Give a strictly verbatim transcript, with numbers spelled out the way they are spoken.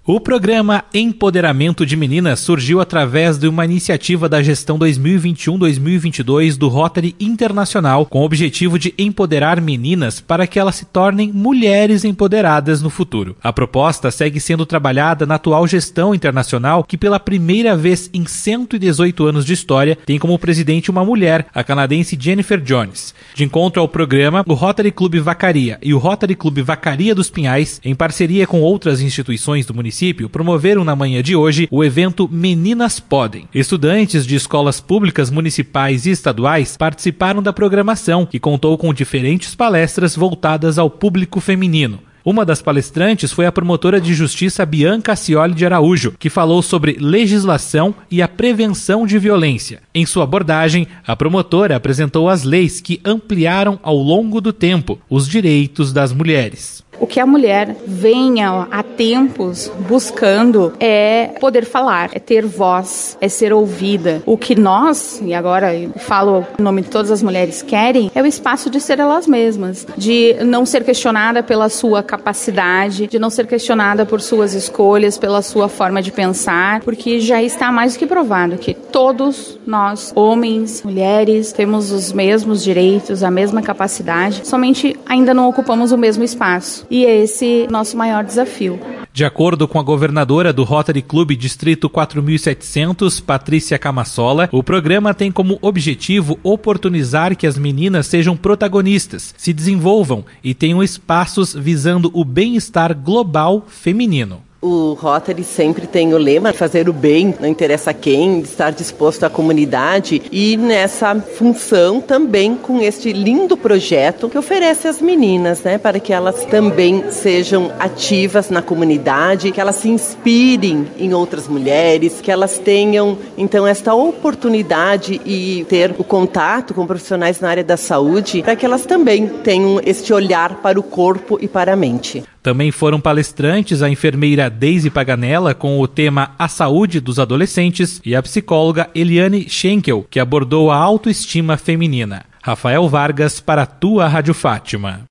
O programa Empoderamento de Meninas surgiu através de uma iniciativa da gestão dois mil e vinte e um a dois mil e vinte e dois do Rotary Internacional, com o objetivo de empoderar meninas para que elas se tornem mulheres empoderadas no futuro. A proposta segue sendo trabalhada na atual gestão internacional, que pela primeira vez em cento e dezoito anos de história tem como presidente uma mulher, a canadense Jennifer Jones. De encontro ao programa, o Rotary Clube Vacaria e o Rotary Clube Vacaria dos Pinhais, em parceria com outras instituições do município, promoveram na manhã de hoje o evento Meninas Podem. Estudantes de escolas públicas municipais e estaduais participaram da programação, que contou com diferentes palestras voltadas ao público feminino. Uma das palestrantes foi a promotora de justiça Bianca Cioli de Araújo, que falou sobre legislação e a prevenção de violência. Em sua abordagem, a promotora apresentou as leis que ampliaram ao longo do tempo os direitos das mulheres. O que a mulher vem há tempos buscando é poder falar, é ter voz, é ser ouvida. O que nós, e agora eu falo em nome de todas as mulheres, querem é o espaço de ser elas mesmas, de não ser questionada pela sua capacidade, de não ser questionada por suas escolhas, pela sua forma de pensar, porque já está mais do que provado que todos nós, homens, mulheres, temos os mesmos direitos, a mesma capacidade, somente ainda não ocupamos o mesmo espaço. E esse é o nosso maior desafio. De acordo com a governadora do Rotary Clube Distrito quatro mil e setecentos, Patrícia Camassola, o programa tem como objetivo oportunizar que as meninas sejam protagonistas, se desenvolvam e tenham espaços visando o bem-estar global feminino. O Rotary sempre tem o lema fazer o bem, não interessa quem, estar disposto à comunidade, e nessa função também com este lindo projeto que oferece às meninas, né, para que elas também sejam ativas na comunidade, que elas se inspirem em outras mulheres, que elas tenham então esta oportunidade e ter o contato com profissionais na área da saúde, para que elas também tenham este olhar para o corpo e para a mente. Também foram palestrantes a enfermeira Deise Paganella com o tema A Saúde dos Adolescentes e a psicóloga Eliane Schenkel, que abordou a autoestima feminina. Rafael Vargas para a tua Rádio Fátima.